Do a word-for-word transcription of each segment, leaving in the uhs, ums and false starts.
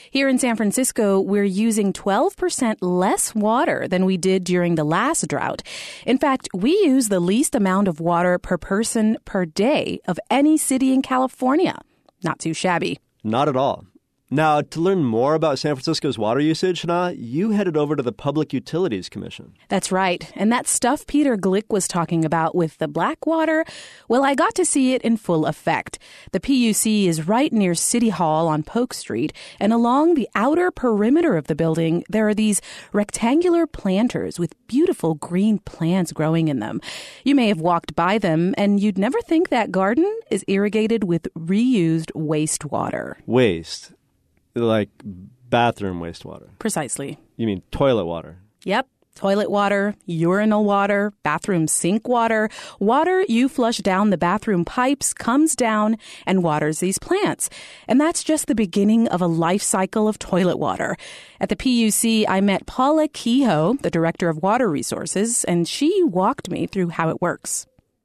Here in San Francisco, we're using twelve percent less water than we did during the last drought. In fact, we use the least amount of water per person per day of any city in California. Not too shabby. Not at all. Now, to learn more about San Francisco's water usage, Hana, you headed over to the Public Utilities Commission. That's right. And that stuff Peter Glick was talking about with the black water, well, I got to see it in full effect. The P U C is right near City Hall on Polk Street, and along the outer perimeter of the building, there are these rectangular planters with beautiful green plants growing in them. You may have walked by them, and you'd never think that garden is irrigated with reused wastewater. Waste? Like bathroom wastewater? Precisely. You mean toilet water? Yep. Toilet water, urinal water, bathroom sink water. Water you flush down the bathroom pipes comes down and waters these plants. And that's just the beginning of a life cycle of toilet water. At the P U C, I met Paula Kehoe, the Director of Water Resources, and she walked me through how it works.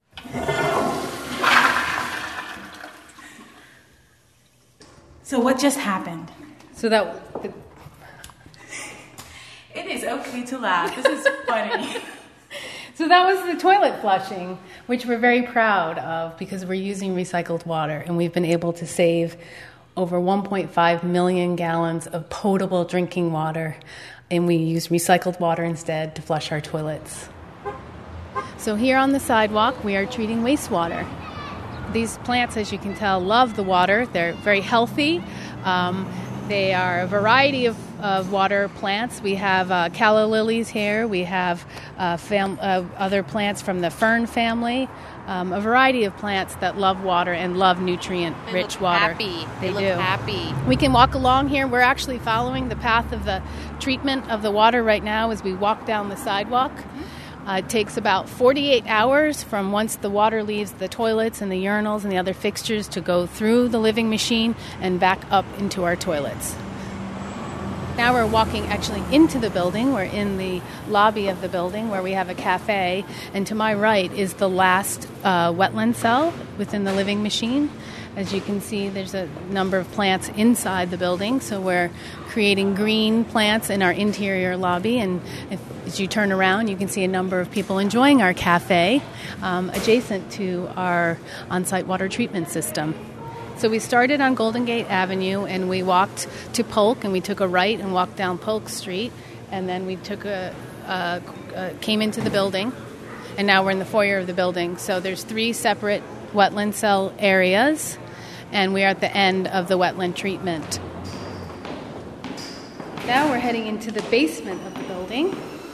So what just happened? So that... It is okay to laugh. This is funny. So that was the toilet flushing, which we're very proud of because we're using recycled water, and we've been able to save over one point five million gallons of potable drinking water, and we use recycled water instead to flush our toilets. So here on the sidewalk, we are treating wastewater. These plants, as you can tell, love the water. They're very healthy. Um, they are a variety of, of water plants. We have uh, calla lilies here. We have uh, fam- uh, other plants from the fern family. Um, a variety of plants that love water and love nutrient-rich water. Happy. They, they look do. happy. We can walk along here. We're actually following the path of the treatment of the water right now as we walk down the sidewalk. Uh, it takes about forty-eight hours from once the water leaves the toilets and the urinals and the other fixtures to go through the living machine and back up into our toilets. Now we're walking actually into the building. We're in the lobby of the building where we have a cafe. And to my right is the last uh, wetland cell within the living machine. As you can see, there's a number of plants inside the building. So we're creating green plants in our interior lobby. And if, as you turn around, you can see a number of people enjoying our cafe um, adjacent to our on-site water treatment system. So we started on Golden Gate Avenue, and we walked to Polk, and we took a right and walked down Polk Street. And then we took a, a, a came into the building, and now we're in the foyer of the building. So there's three separate wetland cell areas, and we are at the end of the wetland treatment. Now we're heading into the basement of the building.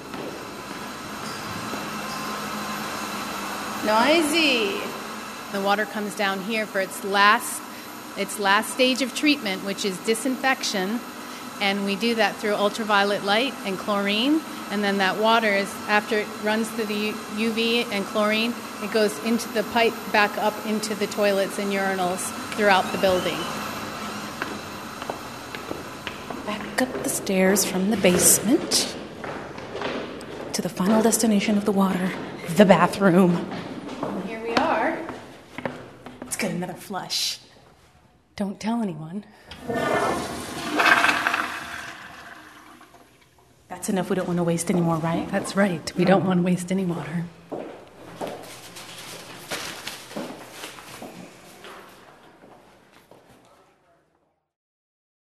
Noisy! The water comes down here for its last, its last stage of treatment, which is disinfection, and we do that through ultraviolet light and chlorine. And then that water, is after it runs through the U V and chlorine, it goes into the pipe back up into the toilets and urinals throughout the building. Back up the stairs from the basement to the final destination of the water, the bathroom. And here we are. Let's get another flush. Don't tell anyone. That's enough. We don't want to waste any more, right? That's right. We don't want to waste any water.